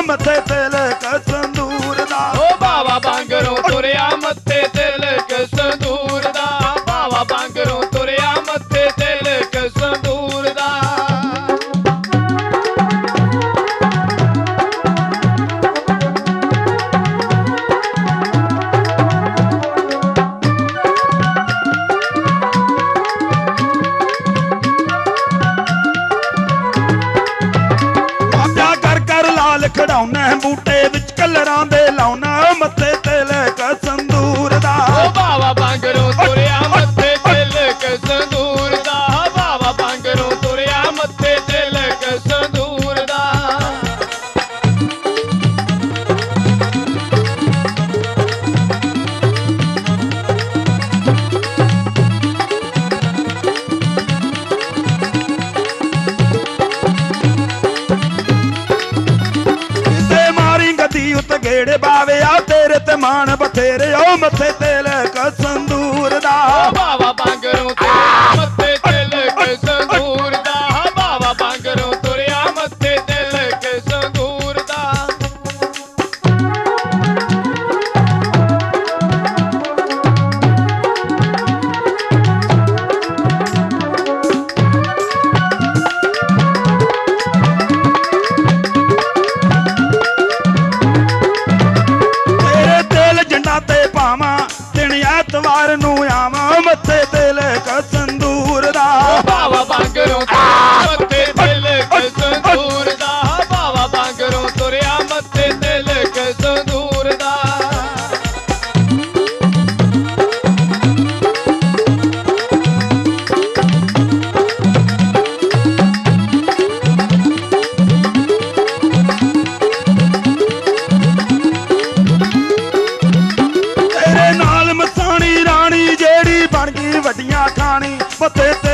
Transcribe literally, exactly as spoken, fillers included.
मथे तिलक संदूर दा। ओ बावा बांगरों तुरिया मथे तिलक संदूर दा। बावा बांगरों तुरिया मथे तिलक संदूर दा। खड़ाउना बूटे विच कलरां दे लाउना मथे तिलक संदूर दा। ओ बावा बांगरों तुरिया मथे तिलक संदूर दा। बावा बांगरों तुरिया मथे तिलक संदूर दा। गेड़े बावे आ तेरे ते मान बथेरे ओ मथे तिलक संदूर दा। बावा बांगरों तुरिया मथे तिलक संदूर दा। बावा बांगरों तुरिया मथे तिलक संदूर दा। ਐਤਵਾਰ ਨੂੰ ਆਵਾਂ ਮੱਥੇ ਤਿਲਕ ਸੰਦੂਰ ਦਾ। ਬਾਵਾ ਬਾਂਗਰੋਂ ਤੁਰਿਆ ਮੱਥੇ ਤਿਲਕ ਸੰਦੂਰ ਦਾ। ਬਾਵਾ ਬਾਂਗਰੋਂ ਤੁਰਿਆ ਮੱਥੇ ਤਿਲਕ ਸੰਦੂਰ ਦਾ। ਵੱਡੀਆਂ ਖਾਣੀ ਮੱਥੇ ਤੇ